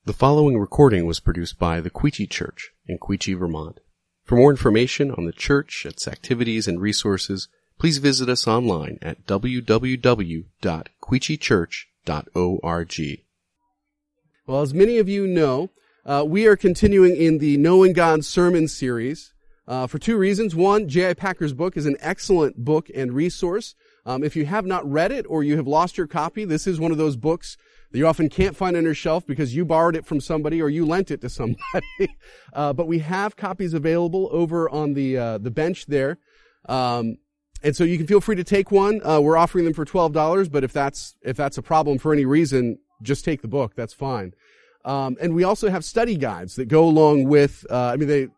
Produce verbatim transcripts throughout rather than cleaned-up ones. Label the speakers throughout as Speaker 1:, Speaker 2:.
Speaker 1: The following recording was produced by the Queechee Church in Queechee, Vermont. For more information on the church, its activities, and resources, please visit us online at w w w dot queechee church dot org.
Speaker 2: Well, as many of you know, uh, we are continuing in the Knowing God sermon series uh, for two reasons. One, J I. Packer's book is an excellent book and resource. Um, if you have not read it or you have lost your copy, this is one of those books that you often can't find on your shelf because you borrowed it from somebody or you lent it to somebody. uh, but we have copies available over on the uh, the bench there. Um, and so you can feel free to take one. Uh, we're offering them for twelve dollars, but if that's if that's a problem for any reason, just take the book. That's fine. Um, and we also have study guides that go along with, uh, I mean, they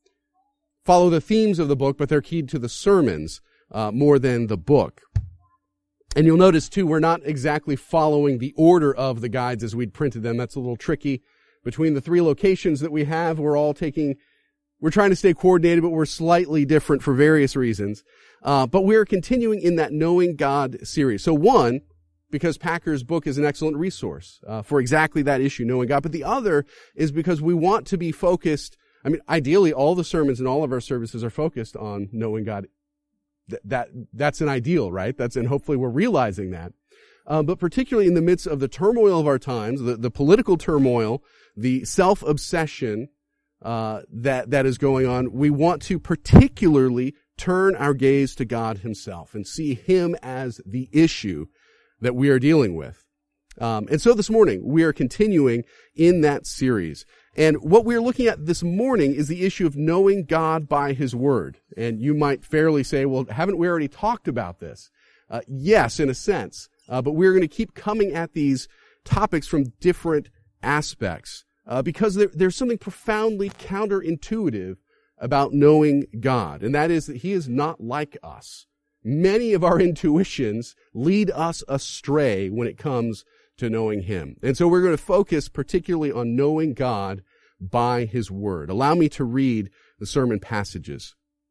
Speaker 2: follow the themes of the book, but they're keyed to the sermons uh, more than the book. And you'll notice, too, we're not exactly following the order of the guides as we'd printed them. That's a little tricky. Between the three locations that we have, we're all taking, we're trying to stay coordinated, but we're slightly different for various reasons. Uh, but we're continuing in that Knowing God series. So one, because Packer's book is an excellent resource uh, for exactly that issue, knowing God. But the other is because we want to be focused. I mean, ideally, all the sermons and all of our services are focused on knowing God. Th- that that's an ideal, right? That's and hopefully we're realizing that. Uh, but particularly in the midst of the turmoil of our times, the, the political turmoil, the self-obsession uh, that that is going on, we want to particularly turn our gaze to God Himself and see Him as the issue that we are dealing with. Um, and so this morning, we are continuing in that series. And what we're looking at this morning is the issue of knowing God by His Word. And you might fairly say, well, haven't we already talked about this? Uh, yes, in a sense. Uh, but we're going to keep coming at these topics from different aspects uh, because there, there's something profoundly counterintuitive about knowing God. And that is that He is not like us. Many of our intuitions lead us astray when it comes to knowing Him. And so we're going to focus particularly on knowing God by His Word. Allow me to read the sermon passages.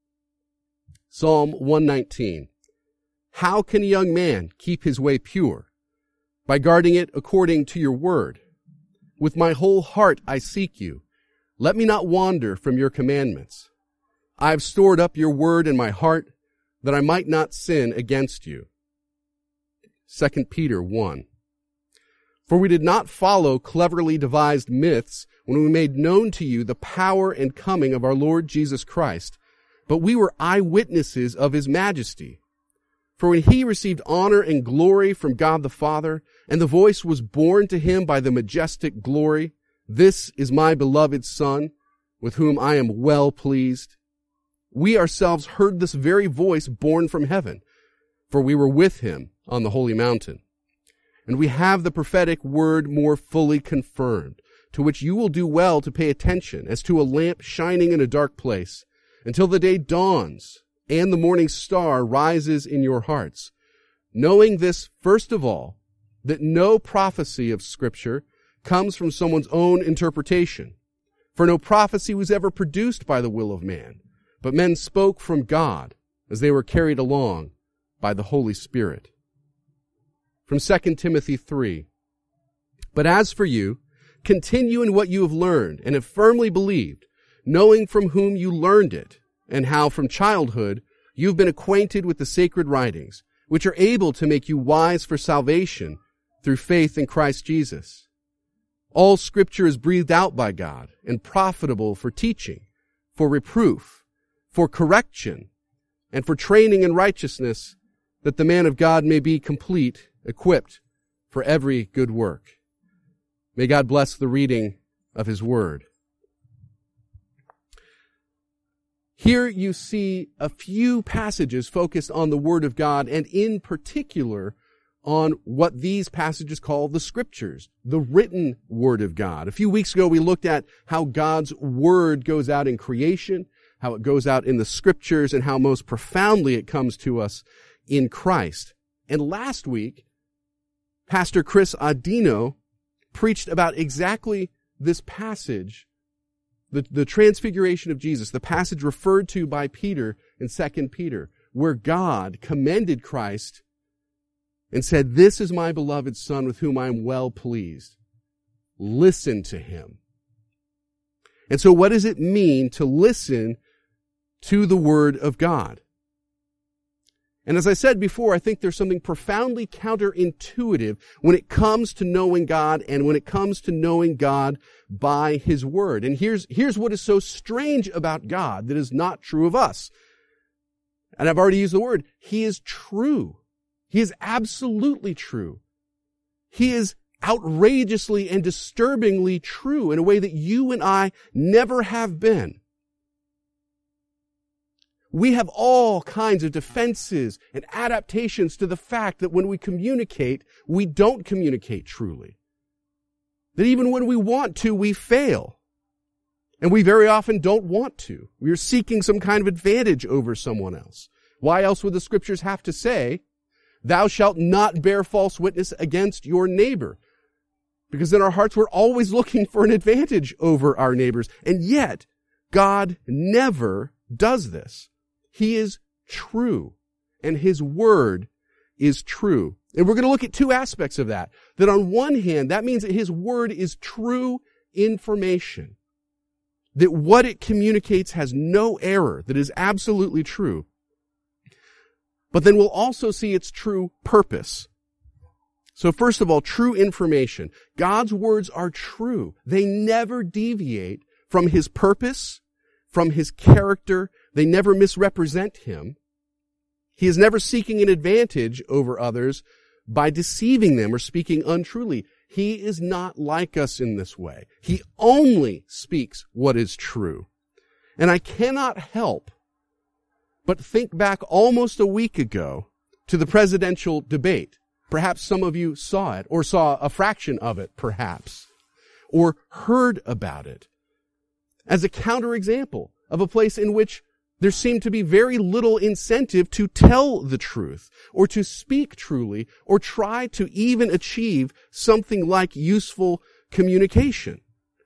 Speaker 2: Psalm one nineteen. How can a young man keep his way pure? By guarding it according to your word. With my whole heart I seek you. Let me not wander from your commandments. I have stored up your word in my heart that I might not sin against you. Second Peter one. For we did not follow cleverly devised myths when we made known to you the power and coming of our Lord Jesus Christ, but we were eyewitnesses of His majesty. For when He received honor and glory from God the Father, and the voice was borne to Him by the majestic glory, this is my beloved Son, with whom I am well pleased. We ourselves heard this very voice borne from heaven, for we were with Him on the holy mountain. And we have the prophetic word more fully confirmed, to which you will do well to pay attention, as to a lamp shining in a dark place, until the day dawns and the morning star rises in your hearts, knowing this first of all, that no prophecy of Scripture comes from someone's own interpretation. For no prophecy was ever produced by the will of man, but men spoke from God as they were carried along by the Holy Spirit. From Second Timothy three. But as for you, continue in what you have learned and have firmly believed, knowing from whom you learned it, and how from childhood you have been acquainted with the sacred writings, which are able to make you wise for salvation through faith in Christ Jesus. All Scripture is breathed out by God and profitable for teaching, for reproof, for correction, and for training in righteousness, that the man of God may be complete, equipped for every good work. May God bless the reading of His Word. Here you see a few passages focused on the Word of God, and in particular on what these passages call the Scriptures, the written Word of God. A few weeks ago we looked at how God's Word goes out in creation, how it goes out in the Scriptures, and how most profoundly it comes to us in Christ. And last week, Pastor Chris Audino preached about exactly this passage, the, the transfiguration of Jesus, the passage referred to by Peter in Second Peter, where God commended Christ and said, "This is my beloved Son with whom I am well pleased." listen to him. And so what does it mean to listen to the Word of God? And as I said before, I think there's something profoundly counterintuitive when it comes to knowing God and when it comes to knowing God by His Word. And here's, here's what is so strange about God that is not true of us. And I've already used the word. He is true. He is absolutely true. He is outrageously and disturbingly true in a way that you and I never have been. We have all kinds of defenses and adaptations to the fact that when we communicate, we don't communicate truly. That even when we want to, we fail. And we very often don't want to. We are seeking some kind of advantage over someone else. Why else would the scriptures have to say, thou shalt not bear false witness against your neighbor? Because in our hearts, we're always looking for an advantage over our neighbors. And yet, God never does this. He is true, and His Word is true. And we're going to look at two aspects of that. That on one hand, that means that His Word is true information. That what it communicates has no error, that is absolutely true. But then we'll also see its true purpose. So first of all, true information. God's words are true. They never deviate from His purpose, from His character. They never misrepresent Him. He is never seeking an advantage over others by deceiving them or speaking untruly. He is not like us in this way. He only speaks what is true. And I cannot help but think back almost a week ago to the presidential debate. Perhaps some of you saw it, or saw a fraction of it, perhaps, or heard about it, as a counterexample of a place in which there seemed to be very little incentive to tell the truth, or to speak truly, or try to even achieve something like useful communication.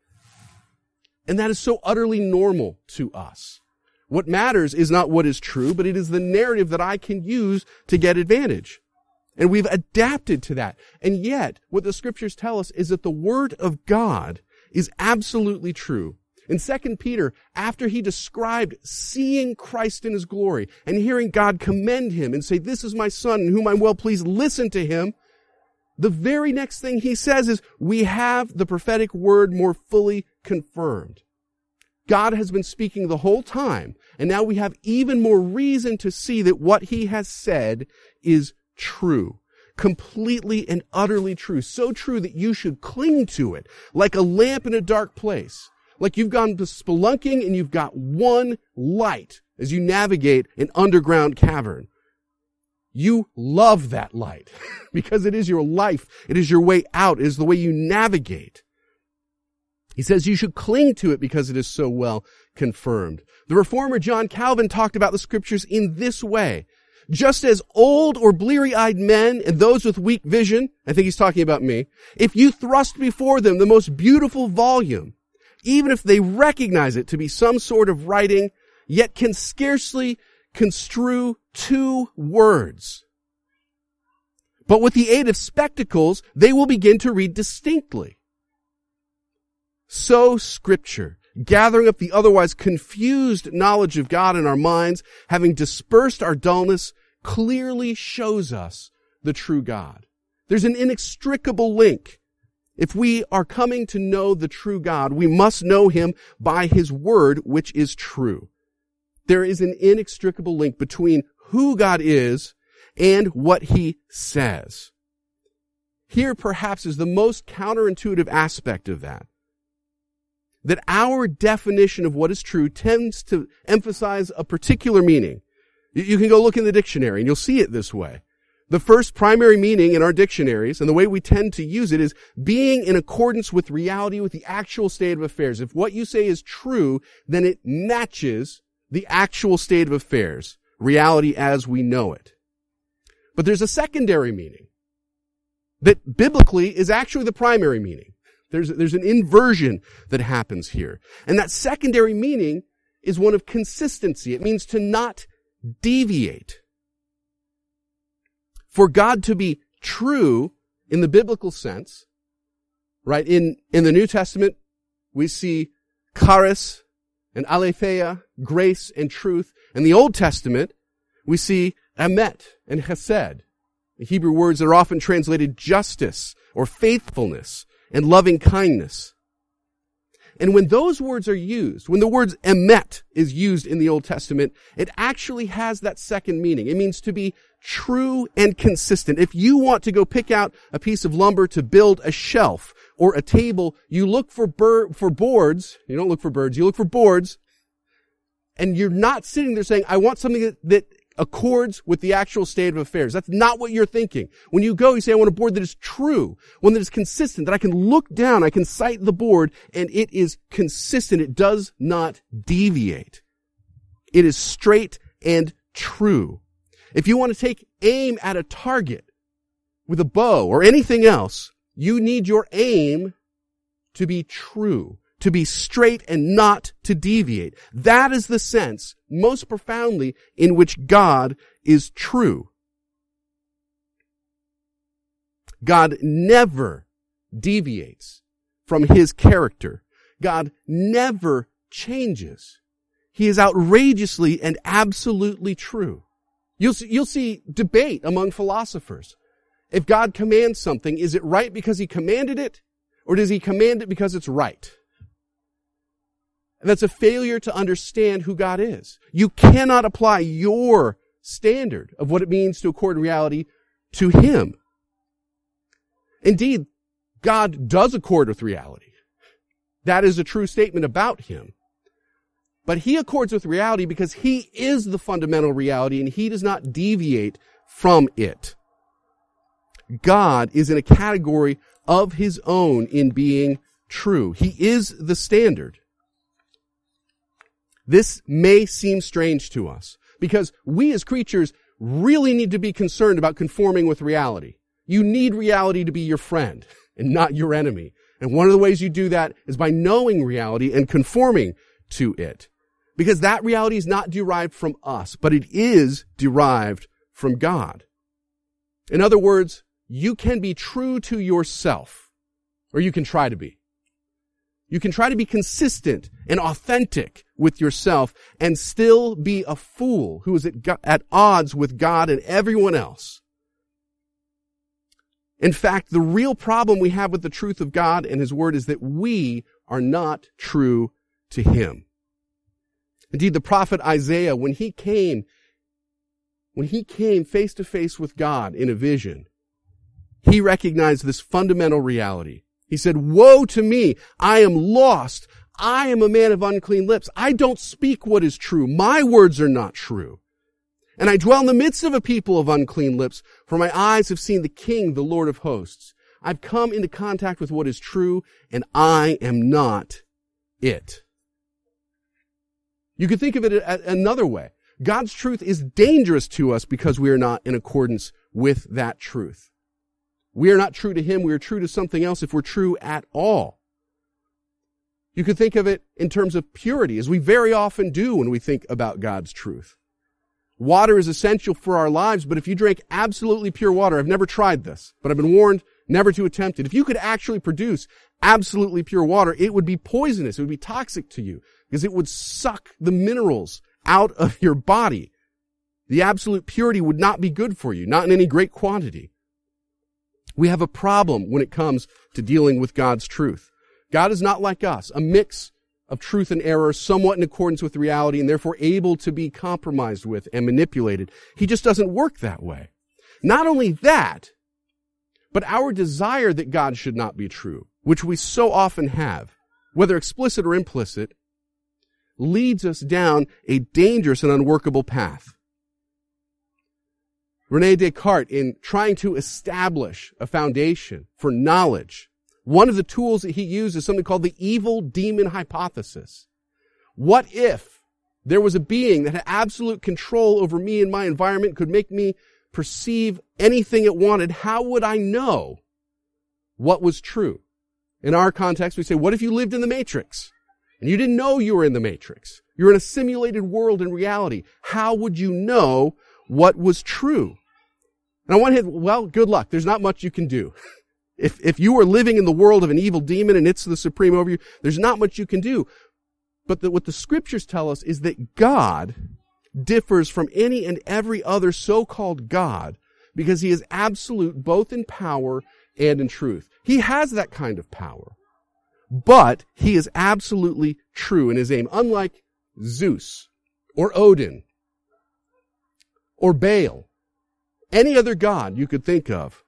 Speaker 2: And that is so utterly normal to us. What matters is not what is true, but it is the narrative that I can use to get advantage. And we've adapted to that. And yet, what the scriptures tell us is that the Word of God is absolutely true. In Second Peter, after he described seeing Christ in His glory and hearing God commend Him and say, this is my Son in whom I'm well pleased, listen to Him, the very next thing he says is, we have the prophetic word more fully confirmed. God has been speaking the whole time, and now we have even more reason to see that what He has said is true. Completely and utterly true. So true that you should cling to it like a lamp in a dark place. Like you've gone to spelunking and you've got one light as you navigate an underground cavern. You love that light because it is your life. It is your way out. It is the way you navigate. He says you should cling to it because it is so well confirmed. The reformer John Calvin talked about the scriptures in this way. Just as old or bleary-eyed men and those with weak vision, I think he's talking about me, if you thrust before them the most beautiful volume, even if they recognize it to be some sort of writing, yet can scarcely construe two words. But with the aid of spectacles, they will begin to read distinctly. So Scripture, gathering up the otherwise confused knowledge of God in our minds, having dispersed our dullness, clearly shows us the true God. There's an inextricable link. If we are coming to know the true God, we must know Him by His Word, which is true. There is an inextricable link between who God is and what He says. Here perhaps is the most counterintuitive aspect of that. That our definition of what is true tends to emphasize a particular meaning. You can go look in the dictionary and you'll see it this way. The first primary meaning in our dictionaries, and the way we tend to use it, is being in accordance with reality, with the actual state of affairs. If what you say is true, then it matches the actual state of affairs, reality as we know it. But there's a secondary meaning that biblically is actually the primary meaning. There's, there's an inversion that happens here. And that secondary meaning is one of consistency. It means to not deviate. For God to be true in the biblical sense right? In, in the New Testament, we see charis and aletheia, grace and truth. In the Old Testament, we see emet and chesed, the Hebrew words that are often translated justice or faithfulness and loving kindness. And when those words are used, when the word emet is used in the Old Testament, it actually has that second meaning. It means to be true and consistent. If you want to go pick out a piece of lumber to build a shelf or a table, you look for bur- for boards. You don't look for birds. You look for boards. And you're not sitting there saying, I want something that, that accords with the actual state of affairs. That's not what you're thinking. When you go, you say, I want a board that is true, one that is consistent, that I can look down, I can sight the board, and it is consistent. It does not deviate. It is straight and true. If you want to take aim at a target with a bow or anything else, you need your aim to be true, to be straight and not to deviate. That is the sense, most profoundly, in which God is true. God never deviates from his character. God never changes. He is outrageously and absolutely true. You'll see, you'll see debate among philosophers. If God commands something, is it right because he commanded it, or does he command it because it's right? And that's a failure to understand who God is. You cannot apply your standard of what it means to accord reality to him. Indeed, God does accord with reality. That is a true statement about him. But he accords with reality because he is the fundamental reality and he does not deviate from it. God is in a category of his own in being true. He is the standard. This may seem strange to us because we as creatures really need to be concerned about conforming with reality. You need reality to be your friend and not your enemy. And one of the ways you do that is by knowing reality and conforming to it. Because that reality is not derived from us, but it is derived from God. In other words, you can be true to yourself, or you can try to be. You can try to be consistent and authentic with yourself and still be a fool who is at, at odds with God and everyone else. In fact, the real problem we have with the truth of God and his word is that we are not true to him. Indeed, the prophet Isaiah, when he came, when he came face to face with God in a vision, he recognized this fundamental reality. He said, woe to me, I am lost. I am a man of unclean lips. I don't speak what is true. My words are not true. And I dwell in the midst of a people of unclean lips, for my eyes have seen the King, the Lord of hosts. I've come into contact with what is true, and I am not it. You could think of it another way. God's truth is dangerous to us because we are not in accordance with that truth. We are not true to him. We are true to something else if we're true at all. You could think of it in terms of purity, as we very often do when we think about God's truth. Water is essential for our lives, but if you drink absolutely pure water, I've never tried this, but I've been warned never to attempt it. If you could actually produce absolutely pure water, it would be poisonous. It would be toxic to you because it would suck the minerals out of your body. The absolute purity would not be good for you, not in any great quantity. We have a problem when it comes to dealing with God's truth. God is not like us, a mix of truth and error, somewhat in accordance with reality, and therefore able to be compromised with and manipulated. He just doesn't work that way. Not only that, but our desire that God should not be true, which we so often have, whether explicit or implicit, leads us down a dangerous and unworkable path. René Descartes, in trying to establish a foundation for knowledge, one of the tools that he used is something called the evil demon hypothesis. What if there was a being that had absolute control over me and my environment, could make me perceive anything it wanted? How would I know what was true? In our context, we say, what if you lived in the Matrix and you didn't know you were in the Matrix? You're in a simulated world in reality. How would you know what was true? And on one hand, well, good luck. There's not much you can do. If, if you are living in the world of an evil demon and it's the supreme over you, there's not much you can do. But the, what the scriptures tell us is that God differs from any and every other so-called God because he is absolute both in power and in truth. He has that kind of power. But he is absolutely true in his aim, unlike Zeus or Odin or Baal, any other god you could think of.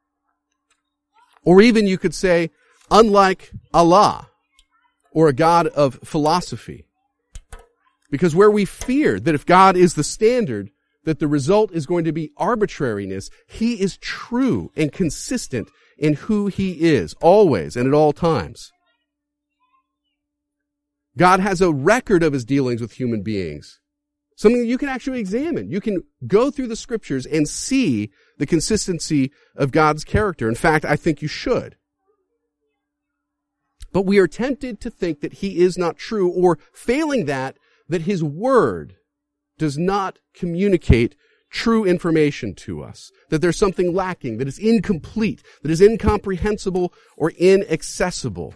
Speaker 2: Or even you could say, unlike Allah or a god of philosophy. Because where we fear that if God is the standard, that the result is going to be arbitrariness, he is true and consistent in who he is, always and at all times. God has a record of his dealings with human beings. Something that you can actually examine. You can go through the scriptures and see the consistency of God's character. In fact, I think you should. But we are tempted to think that he is not true, or failing that, that his word does not communicate true information to us, that there's something lacking, that is incomplete, that is incomprehensible or inaccessible.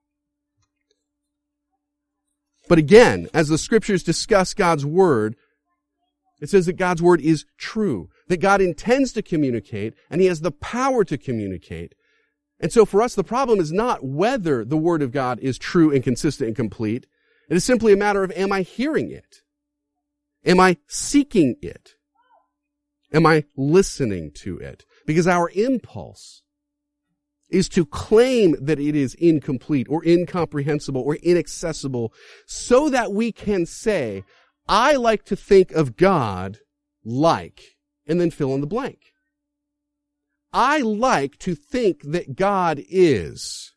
Speaker 2: But again, as the scriptures discuss God's word, it says that God's word is true, that God intends to communicate, and he has the power to communicate. And so for us, the problem is not whether the word of God is true and consistent and complete. It is simply a matter of, am I hearing it? Am I seeking it? Am I listening to it? Because our impulse is to claim that it is incomplete or incomprehensible or inaccessible so that we can say, I like to think of God like, and then fill in the blank. I like to think that God is.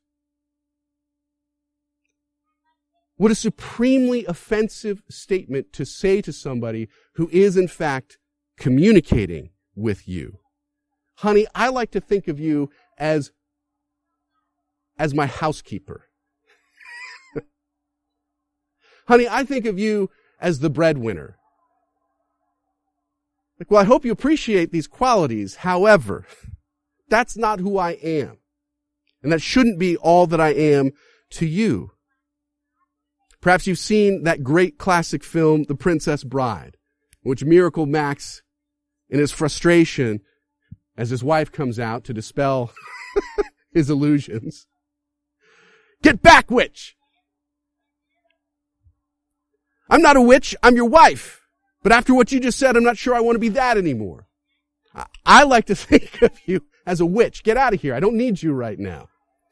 Speaker 2: What a supremely offensive statement to say to somebody who is in fact communicating with you. Honey, I like to think of you as as my housekeeper. Honey, I think of you as the breadwinner. Like, well, I hope you appreciate these qualities. However, that's not who I am. And that shouldn't be all that I am to you. Perhaps you've seen that great classic film, The Princess Bride, in which Miracle Max, in his frustration, as his wife comes out to dispel his illusions, get back, witch! I'm not a witch, I'm your wife. But after what you just said, I'm not sure I want to be that anymore. I, I like to think of you as a witch. Get out of here. I don't need you right now.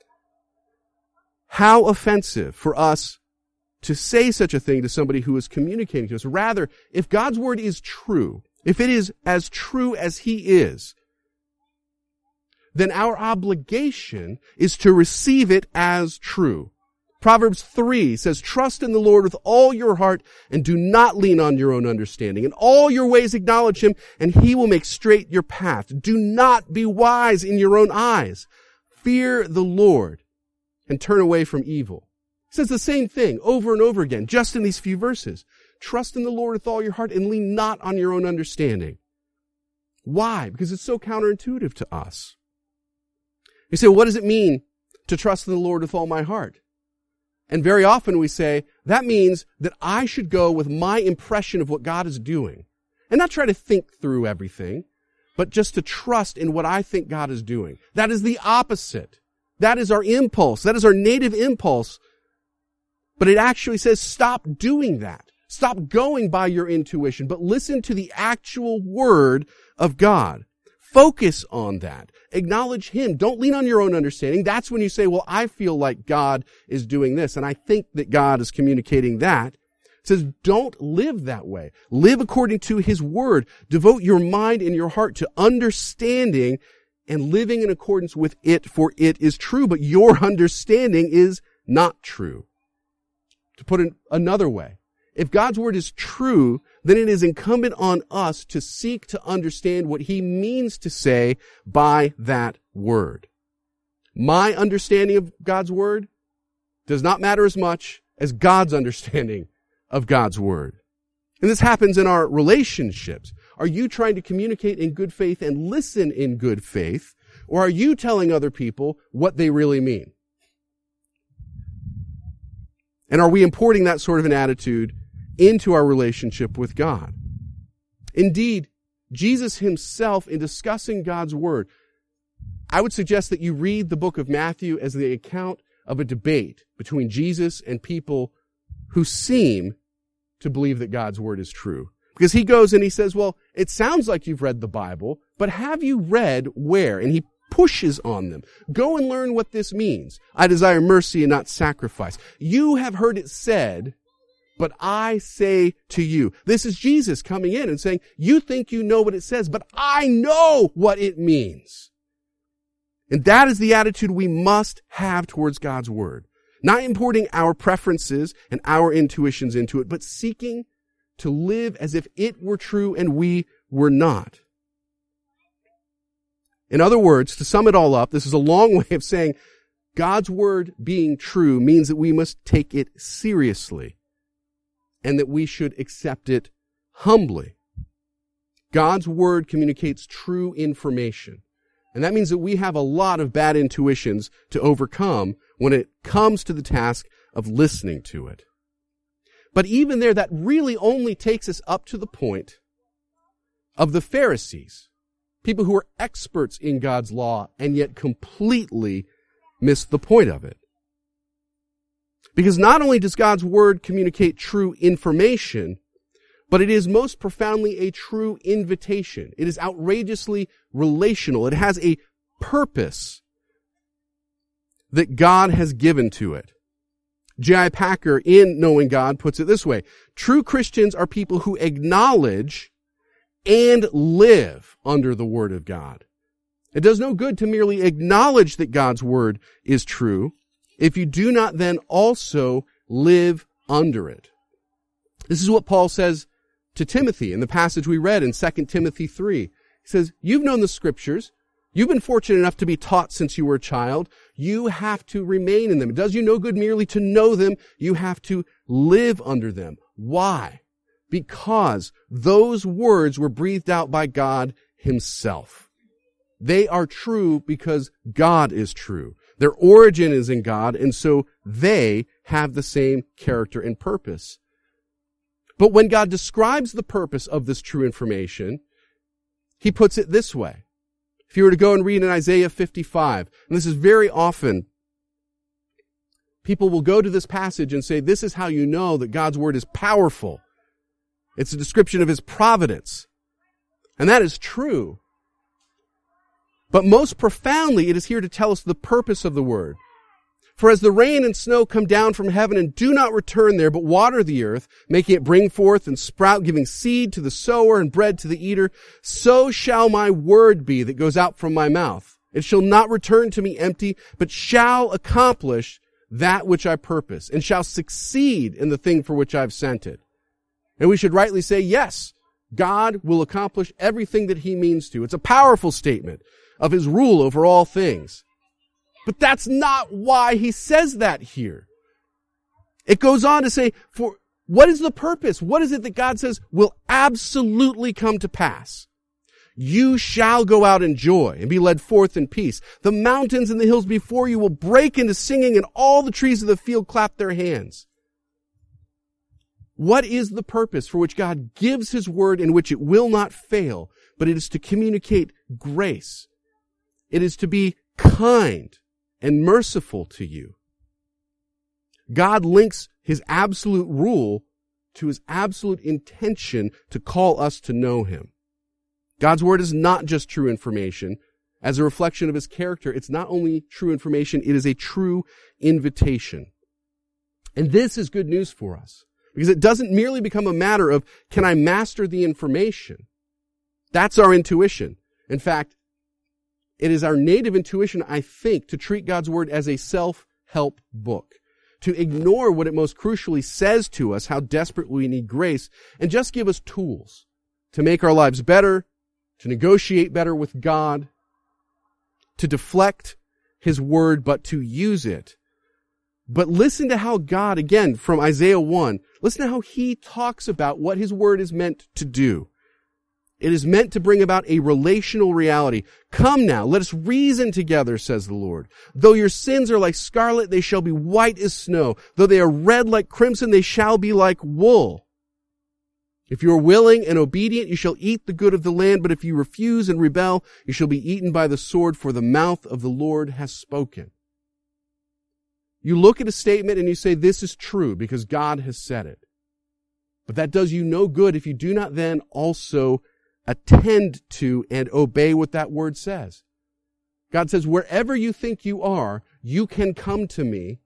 Speaker 2: How offensive for us to say such a thing to somebody who is communicating to us. Rather, if God's word is true, if it is as true as he is, then our obligation is to receive it as true. Proverbs three says, trust in the Lord with all your heart and do not lean on your own understanding. In all your ways acknowledge him and he will make straight your path. Do not be wise in your own eyes. Fear the Lord and turn away from evil. He says the same thing over and over again, just in these few verses. Trust in the Lord with all your heart and lean not on your own understanding. Why? Because it's so counterintuitive to us. You say, well, what does it mean to trust in the Lord with all my heart? And very often we say, that means that I should go with my impression of what God is doing. And not try to think through everything, but just to trust in what I think God is doing. That is the opposite. That is our impulse. That is our native impulse. But it actually says, stop doing that. Stop going by your intuition, but listen to the actual word of God. Focus on that. Acknowledge him. Don't lean on your own understanding. That's when you say, well, I feel like God is doing this, and I think that God is communicating that. It says, don't live that way. Live according to his word. Devote your mind and your heart to understanding and living in accordance with it, for it is true, but your understanding is not true. To put it another way, if God's word is true, then it is incumbent on us to seek to understand what he means to say by that word. My understanding of God's word does not matter as much as God's understanding of God's word. And this happens in our relationships. Are you trying to communicate in good faith and listen in good faith? or are you telling other people what they really mean? And are we importing that sort of an attitude into our relationship with God? Indeed, Jesus himself, in discussing God's word, I would suggest that you read the book of Matthew as the account of a debate between Jesus and people who seem to believe that God's word is true. Because he goes and he says, well, it sounds like you've read the Bible, but have you read where? And he pushes on them. Go and learn what this means. I desire mercy and not sacrifice. You have heard it said, but I say to you. This is Jesus coming in and saying, you think you know what it says, but I know what it means. And that is the attitude we must have towards God's word. Not importing our preferences and our intuitions into it, but seeking to live as if it were true and we were not. In other words, to sum it all up, this is a long way of saying God's word being true means that we must take it seriously and that we should accept it humbly. God's word communicates true information. And that means that we have a lot of bad intuitions to overcome when it comes to the task of listening to it. But even there, that really only takes us up to the point of the Pharisees, people who are experts in God's law and yet completely miss the point of it. Because not only does God's word communicate true information, but it is most profoundly a true invitation. It is outrageously relational. It has a purpose that God has given to it. J I Packer, in Knowing God, puts it this way. True Christians are people who acknowledge and live under the Word of God. It does no good to merely acknowledge that God's Word is true if you do not then also live under it. This is what Paul says to Timothy in the passage we read in Second Timothy three. He says, you've known the Scriptures. You've been fortunate enough to be taught since you were a child. You have to remain in them. It does you no good merely to know them. You have to live under them. Why? Because those words were breathed out by God himself. They are true because God is true. Their origin is in God, and so they have the same character and purpose. But when God describes the purpose of this true information, he puts it this way. If you were to go and read in Isaiah fifty-five, and this is very often, people will go to this passage and say, this is how you know that God's word is powerful. It's a description of his providence. And that is true. But most profoundly, it is here to tell us the purpose of the word. For as the rain and snow come down from heaven and do not return there, but water the earth, making it bring forth and sprout, giving seed to the sower and bread to the eater, so shall my word be that goes out from my mouth. It shall not return to me empty, but shall accomplish that which I purpose, and shall succeed in the thing for which I've sent it. And we should rightly say, yes, God will accomplish everything that he means to. It's a powerful statement of his rule over all things. But that's not why he says that here. It goes on to say, for what is the purpose? What is it that God says will absolutely come to pass? You shall go out in joy and be led forth in peace. The mountains and the hills before you will break into singing, and all the trees of the field clap their hands. What is the purpose for which God gives his word, in which it will not fail, but it is to communicate grace. It is to be kind and merciful to you. God links his absolute rule to his absolute intention to call us to know him. God's word is not just true information. As a reflection of his character, it's not only true information, it is a true invitation. And this is good news for us, because it doesn't merely become a matter of, can I master the information? That's our intuition. In fact, it is our native intuition, I think, to treat God's word as a self-help book, to ignore what it most crucially says to us, how desperately we need grace, and just give us tools to make our lives better, to negotiate better with God, to deflect his word, but to use it. But listen to how God, again, from Isaiah one, listen to how he talks about what his word is meant to do. It is meant to bring about a relational reality. Come now, let us reason together, says the Lord. Though your sins are like scarlet, they shall be white as snow. Though they are red like crimson, they shall be like wool. If you are willing and obedient, you shall eat the good of the land. But if you refuse and rebel, you shall be eaten by the sword, for the mouth of the Lord has spoken. You look at a statement and you say, this is true because God has said it. But that does you no good if you do not then also attend to and obey what that word says. God says, wherever you think you are, you can come to me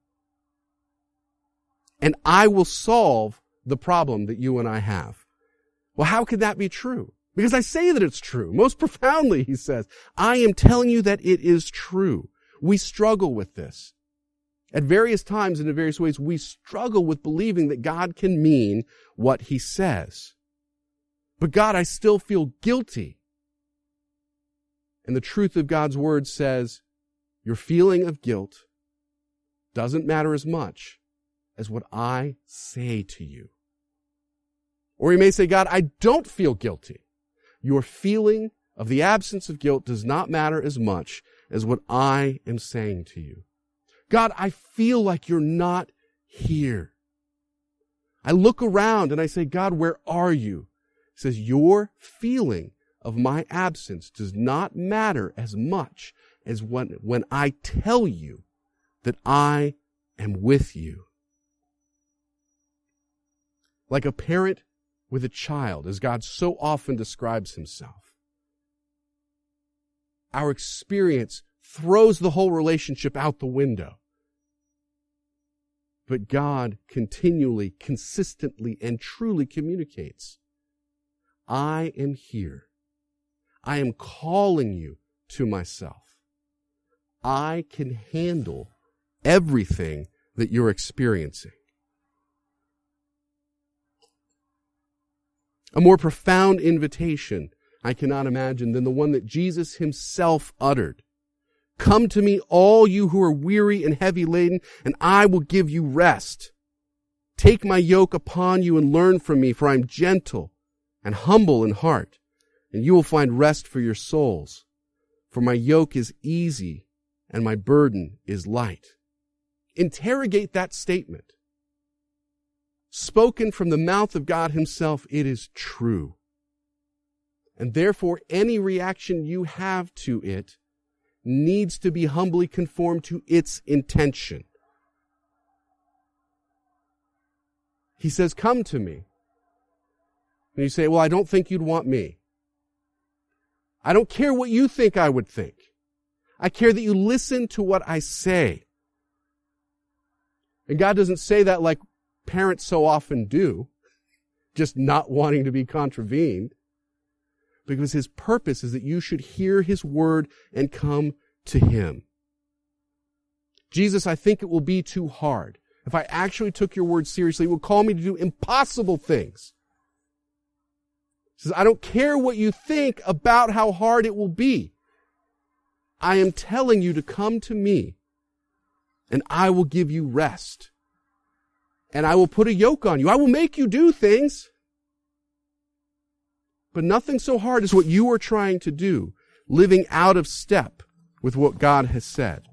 Speaker 2: and I will solve the problem that you and I have. Well, how could that be true? Because I say that it's true. Most profoundly, he says, I am telling you that it is true. We struggle with this. At various times and in various ways, we struggle with believing that God can mean what he says. But God, I still feel guilty. And the truth of God's word says, your feeling of guilt doesn't matter as much as what I say to you. Or you may say, God, I don't feel guilty. Your feeling of the absence of guilt does not matter as much as what I am saying to you. God, I feel like you're not here. I look around and I say, God, where are you? He says, your feeling of my absence does not matter as much as when, when I tell you that I am with you. Like a parent with a child, as God so often describes himself. Our experience throws the whole relationship out the window. But God continually, consistently, and truly communicates. I am here. I am calling you to myself. I can handle everything that you're experiencing. A more profound invitation I cannot imagine than the one that Jesus himself uttered. Come to me, all you who are weary and heavy laden, and I will give you rest. Take my yoke upon you and learn from me, for I am gentle and humble in heart, and you will find rest for your souls. For my yoke is easy and my burden is light. Interrogate that statement. Spoken from the mouth of God himself, it is true. And therefore, any reaction you have to it needs to be humbly conformed to its intention. He says, come to me. And you say, well, I don't think you'd want me. I don't care what you think I would think. I care that you listen to what I say. And God doesn't say that like parents so often do, just not wanting to be contravened. Because his purpose is that you should hear his word and come to him. Jesus, I think it will be too hard. If I actually took your word seriously, it would call me to do impossible things. He says, I don't care what you think about how hard it will be. I am telling you to come to me, and I will give you rest. And I will put a yoke on you. I will make you do things. But nothing so hard as what you are trying to do, living out of step with what God has said.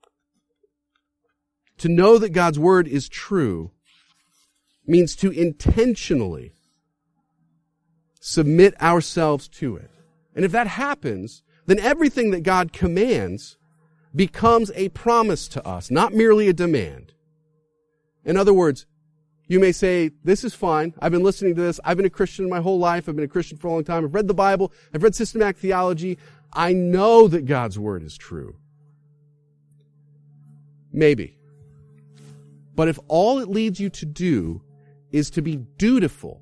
Speaker 2: To know that God's word is true means to intentionally submit ourselves to it. And if that happens, then everything that God commands becomes a promise to us, not merely a demand. In other words, you may say, this is fine. I've been listening to this. I've been a Christian my whole life. I've been a Christian for a long time. I've read the Bible. I've read systematic theology. I know that God's word is true. Maybe. But if all it leads you to do is to be dutiful,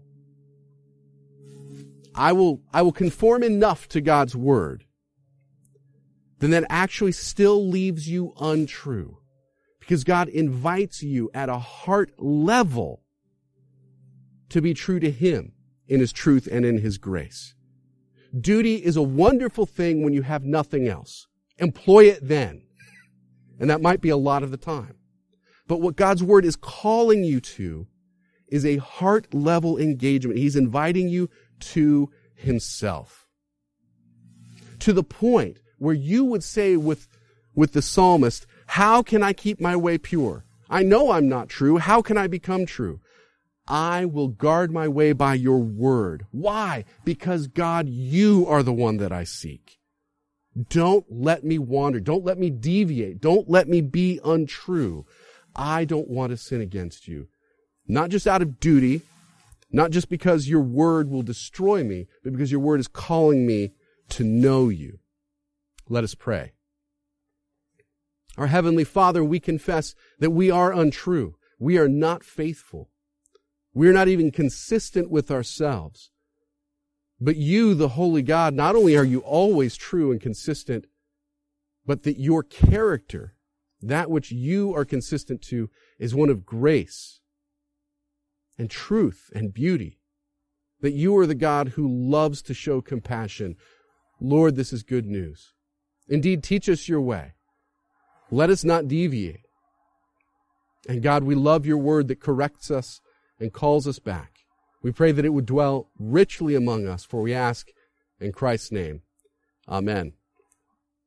Speaker 2: I will, I will conform enough to God's word, then that actually still leaves you untrue. Because God invites you at a heart level to be true to him in his truth and in his grace. Duty is a wonderful thing when you have nothing else. Employ it then. And that might be a lot of the time. But what God's word is calling you to is a heart level engagement. He's inviting you to himself. To the point where you would say with, with the psalmist, how can I keep my way pure? I know I'm not true. How can I become true? I will guard my way by your word. Why? Because God, you are the one that I seek. Don't let me wander. Don't let me deviate. Don't let me be untrue. I don't want to sin against you. Not just out of duty, not just because your word will destroy me, but because your word is calling me to know you. Let us pray. Our Heavenly Father, we confess that we are untrue. We are not faithful. We are not even consistent with ourselves. But you, the Holy God, not only are you always true and consistent, but that your character, that which you are consistent to, is one of grace and truth and beauty. That you are the God who loves to show compassion. Lord, this is good news. Indeed, teach us your way. Let us not deviate. And God, we love your word that corrects us and calls us back. We pray that it would dwell richly among us, for we ask in Christ's name. Amen.